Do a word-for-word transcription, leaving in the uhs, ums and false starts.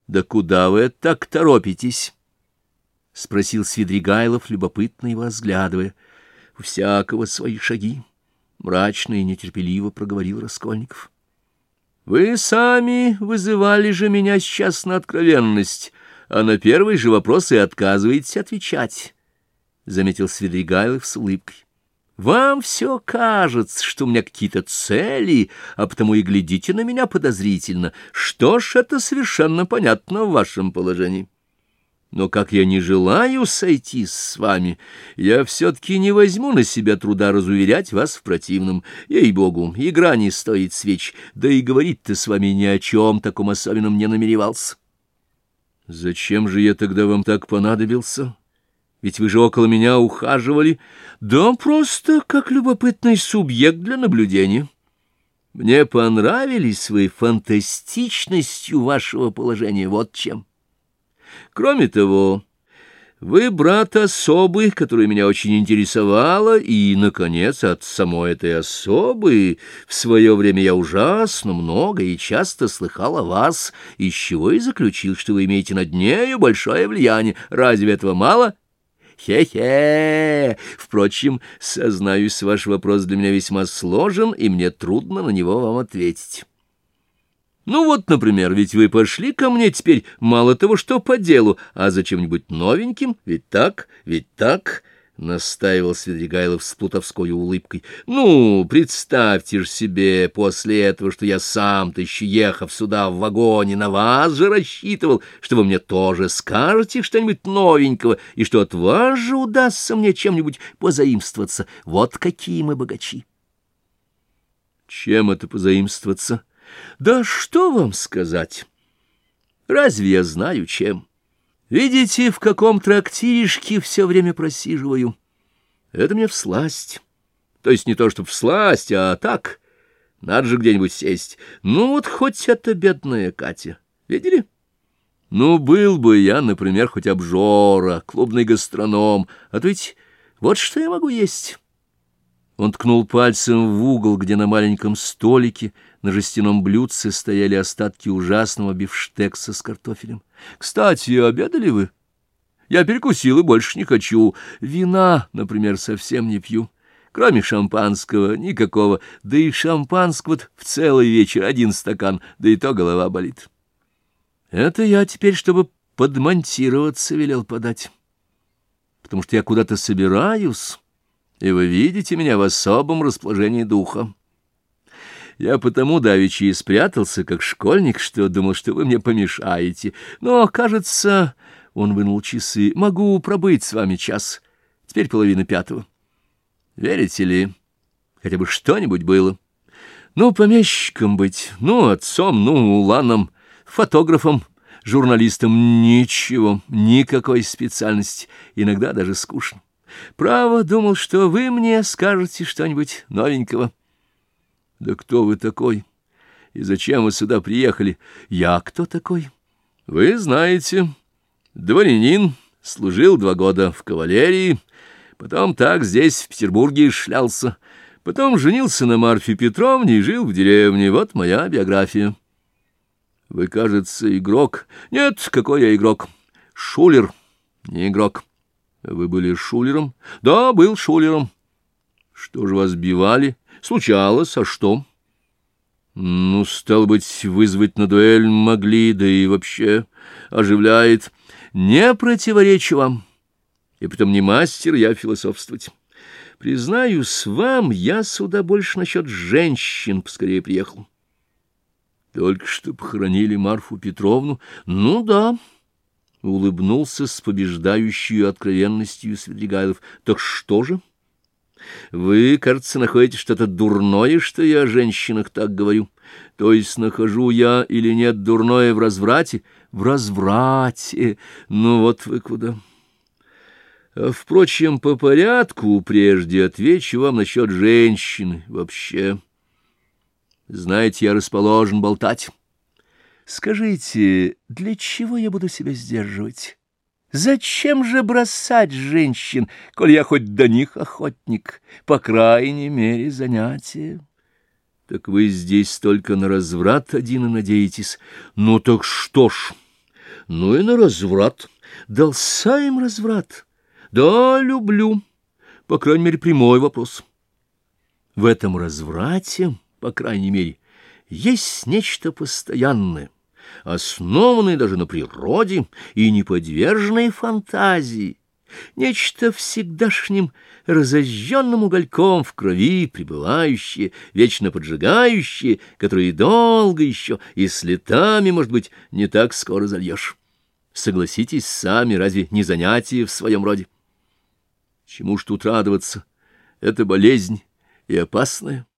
— Да куда вы так торопитесь? — спросил Свидригайлов, любопытно его разглядывая. — У всякого свои шаги, — мрачно и нетерпеливо проговорил Раскольников. — Вы сами вызывали же меня сейчас на откровенность, а на первый же вопрос и отказываетесь отвечать, — заметил Свидригайлов с улыбкой. Вам все кажется, что у меня какие-то цели, а потому и глядите на меня подозрительно. Что ж, это совершенно понятно в вашем положении. Но как я не желаю сойтись с вами, я все-таки не возьму на себя труда разуверять вас в противном. Ей-богу, игра не стоит свеч, да и говорить-то с вами ни о чем таком особенном не намеревался. Зачем же я тогда вам так понадобился? Ведь вы же около меня ухаживали. Да просто как любопытный субъект для наблюдения. Мне понравились вы фантастичностью вашего положения, вот чем. Кроме того, вы брат особы, которая меня очень интересовала, и, наконец, от самой этой особы в свое время я ужасно много и часто слыхал о вас, из чего и заключил, что вы имеете над нею большое влияние. Разве этого мало? Хе-хе! Впрочем, сознаюсь, ваш вопрос для меня весьма сложен, и мне трудно на него вам ответить. Ну вот, например, ведь вы пошли ко мне теперь мало того, что по делу, а за чем-нибудь новеньким, ведь так, ведь так, — настаивал Свидригайлов с плутовской улыбкой. Ну, представьте же себе после этого, что я сам-то еще ехав сюда в вагоне на вас же рассчитывал, что вы мне тоже скажете что-нибудь новенького, и что от вас же удастся мне чем-нибудь позаимствоваться. Вот какие мы богачи. Чем это позаимствоваться? Да что вам сказать? Разве я знаю, чем? Видите, в каком трактиришке все время просиживаю. Это мне всласть. То есть не то, что всласть, а так. Надо же где-нибудь сесть. Ну вот хоть эта бедная Катя. Видели? Ну, был бы я, например, хоть обжора, клубный гастроном. А то ведь вот что я могу есть. Он ткнул пальцем в угол, где на маленьком столике на жестяном блюдце стояли остатки ужасного бифштекса с картофелем. «Кстати, обедали вы? Я перекусил и больше не хочу. Вина, например, совсем не пью. Кроме шампанского никакого. Да и шампанского в целый вечер один стакан, да и то голова болит. Это я теперь, чтобы подмонтироваться, велел подать. Потому что я куда-то собираюсь, и вы видите меня в особом расположении духа. Я потому давеча и спрятался, как школьник, что думал, что вы мне помешаете. Но, кажется, он вынул часы, могу пробыть с вами час. Теперь половина пятого. Верите ли, хотя бы что-нибудь было? Ну, помещиком быть, ну, отцом, ну, уланом, фотографом, журналистом — ничего, никакой специальности, иногда даже скучно. Право, думал, что вы мне скажете что-нибудь новенького. Да кто вы такой? И зачем вы сюда приехали? Я кто такой? Вы знаете, дворянин, служил два года в кавалерии, потом так здесь, в Петербурге, шлялся, потом женился на Марфе Петровне и жил в деревне. Вот моя биография. Вы, кажется, игрок. Нет, какой я игрок? Шулер, не игрок. Вы были шулером? Да, был шулером. Что же вас бивали? Случалось, а что? Ну, стало быть, вызвать на дуэль могли, да и вообще оживляет. Не противоречу вам. И потом не мастер я философствовать. Признаюсь вам, я сюда больше насчет женщин поскорее приехал. Только что похоронили Марфу Петровну? Ну да. Улыбнулся с побеждающей откровенностью Свидригайлов. Так что же? Вы, кажется, находите что-то дурное, что я о женщинах так говорю. То есть нахожу я или нет дурное в разврате? В разврате. Ну вот вы куда. А, впрочем, по порядку прежде отвечу вам насчет женщины вообще. Знаете, я расположен болтать. Скажите, для чего я буду себя сдерживать? Зачем же бросать женщин, коль я хоть до них охотник, по крайней мере, занятие? Так вы здесь только на разврат один и надеетесь. Ну так что ж, Ну и на разврат. Дался им разврат. Да, люблю. По крайней мере, прямой вопрос. В этом разврате, по крайней мере, есть нечто постоянное, основанное даже на природе и не подверженное фантазии, нечто всегдашним разожженным угольком в крови пребывающее, вечно поджигающее, которое долго еще и с летами, может быть, не так скоро зальешь. Согласитесь сами, разве не занятие в своем роде? Чему ж тут радоваться? Это болезнь и опасная.